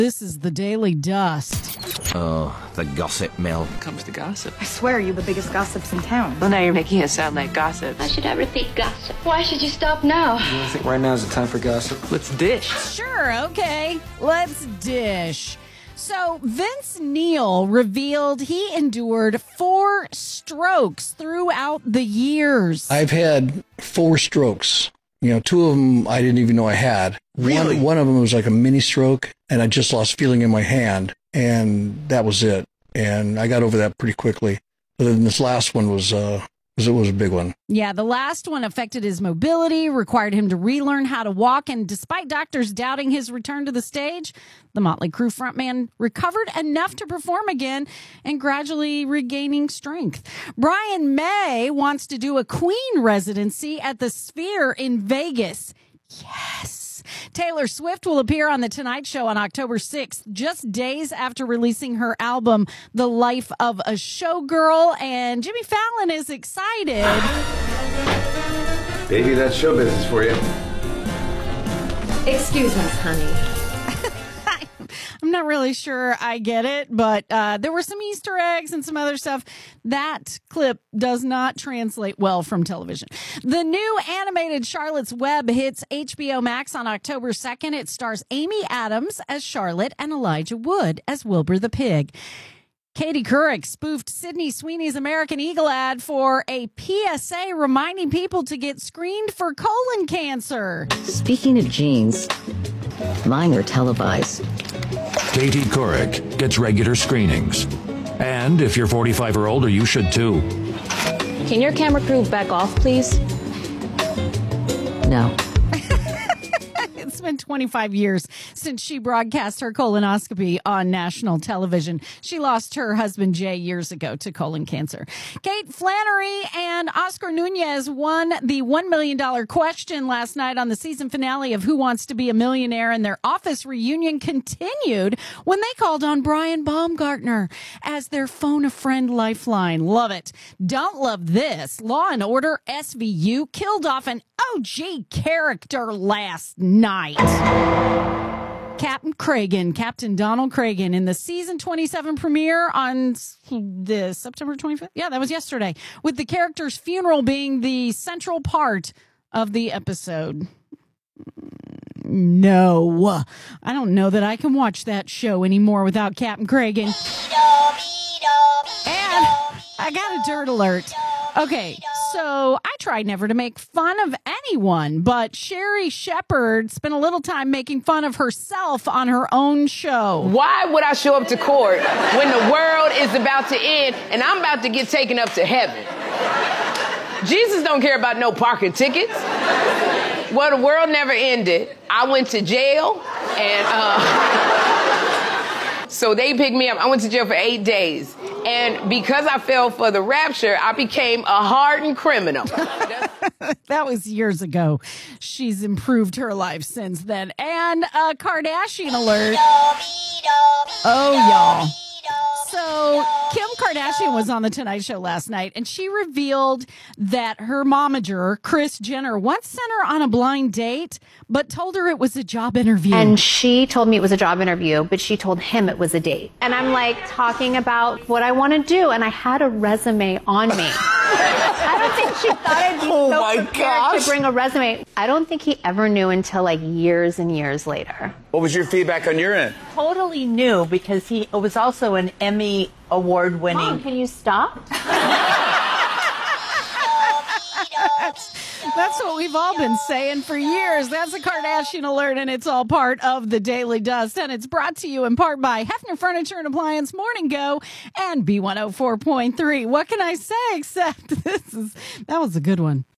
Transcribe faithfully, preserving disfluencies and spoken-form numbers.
This is the Daily Dust. Oh, the gossip mill. Comes to gossip. I swear you're the biggest gossips in town. Well, now you're making it sound like gossip. I should ever think gossip. Why should you stop now? I think right now is the time for gossip. Let's dish. Sure, okay. Let's dish. So Vince Neil revealed he endured four strokes throughout the years. I've had four strokes. You know, two of them I didn't even know I had. Really? One, one of them was like a mini stroke, and I just lost feeling in my hand, and that was it. And I got over that pretty quickly. But then this last one was, uh, was it was a big one. Yeah, the last one affected his mobility, required him to relearn how to walk, and despite doctors doubting his return to the stage, the Motley Crue frontman recovered enough to perform again and gradually regaining strength. Brian May wants to do a Queen residency at the Sphere in Vegas. Yes. Taylor Swift will appear on The Tonight Show on October sixth, just days after releasing her album, The Life of a Showgirl, and Jimmy Fallon is excited. Baby, that's show business for you. Excuse us, honey. I'm not really sure I get it, but uh, there were some Easter eggs and some other stuff. That clip does not translate well from television. The new animated Charlotte's Web hits H B O Max on October second. It stars Amy Adams as Charlotte and Elijah Wood as Wilbur the Pig. Katie Couric spoofed Sydney Sweeney's American Eagle ad for a P S A reminding people to get screened for colon cancer. Speaking of genes, mine are televised. Katie Couric gets regular screenings. And if you're forty-five or older, you should too. Can your camera crew back off, please? No. It's been twenty-five years since she broadcast her colonoscopy on national television. She lost her husband, Jay, years ago to colon cancer. Kate Flannery and Oscar Nunez won the one million dollars question last night on the season finale of Who Wants to Be a Millionaire, and their office reunion continued when they called on Brian Baumgartner as their phone-a-friend lifeline. Love it. Don't love this. Law and Order S V U killed off an O G character last night. Captain Cragen, Captain Donald Cragen, in the season twenty-seven premiere on the September twenty-fifth. Yeah, that was yesterday, with the character's funeral being the central part of the episode. No, I don't know that I can watch that show anymore without Captain Cragen. And I got a dirt alert. Okay, so I tried never to make fun of anyone, but Sherry Shepherd spent a little time making fun of herself on her own show. Why would I show up to court when the world is about to end and I'm about to get taken up to heaven? Jesus don't care about no parking tickets. Well, the world never ended. I went to jail, and uh, so they picked me up. I went to jail for eight days. And because I fell for the rapture, I became a hardened criminal. That was years ago. She's improved her life since then. And a Kardashian alert. Oh, y'all. So Kim Kardashian was on The Tonight Show last night, and she revealed that her momager, Kris Jenner, once sent her on a blind date, but told her it was a job interview. And she told me it was a job interview, but she told him it was a date. And I'm like talking about what I want to do, and I had a resume on me. I don't think she thought I'd be Oh so my prepared gosh. to bring a resume. I don't think he ever knew until like years and years later. What was your feedback on your end? Totally new, because he was also an Emmy award winning. Mom, can you stop? That's, that's what we've all been saying for years. That's a Kardashian alert, and it's all part of the Daily Dust. And it's brought to you in part by Hefner Furniture and Appliance, Morning Go, and B one oh four point three. What can I say except this is that was a good one.